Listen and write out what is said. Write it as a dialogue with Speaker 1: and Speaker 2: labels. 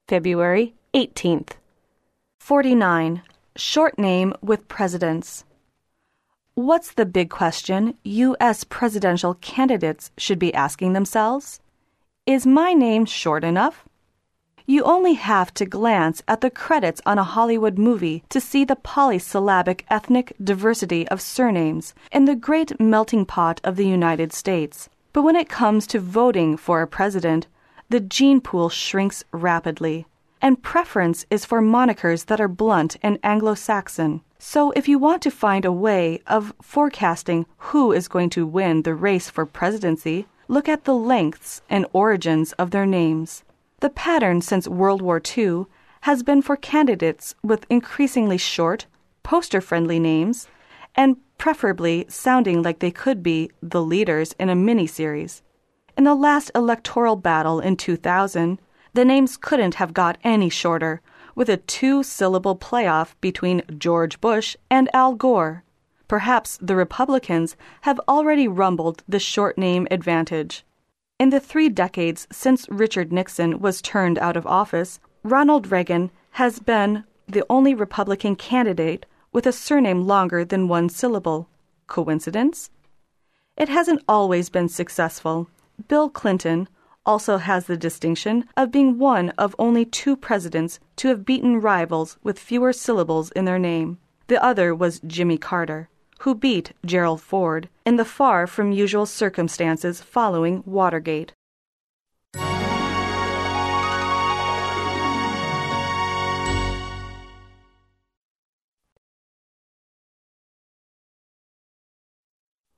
Speaker 1: February 18th. 49. Short name with presidents. What's the big question U.S. presidential candidates should be asking themselves? Is my name short enough? You only have to glance at the credits on a Hollywood movie to see the polysyllabic ethnic diversity of surnames in the great melting pot of the United States. But when it comes to voting for a president, the gene pool shrinks rapidly, and preference is for monikers that are blunt and Anglo-Saxon. So if you want to find a way of forecasting who is going to win the race for presidency, look at the lengths and origins of their names. The pattern since World War II has been for candidates with increasingly short, poster-friendly names, and preferably sounding like they could be the leaders in a miniseries. In the last electoral battle in 2000, the names couldn't have got any shorter, with a 2-syllable playoff between George Bush and Al Gore. Perhaps the Republicans have already rumbled the short name advantage. In the 3 decades since Richard Nixon was turned out of office, Ronald Reagan has been the only Republican candidate with a surname longer than 1 syllable. Coincidence? It hasn't always been successful. Bill Clinton also has the distinction of being one of only 2 presidents to have beaten rivals with fewer syllables in their name. The other was Jimmy Carter, who beat Gerald Ford in the far from usual circumstances following Watergate.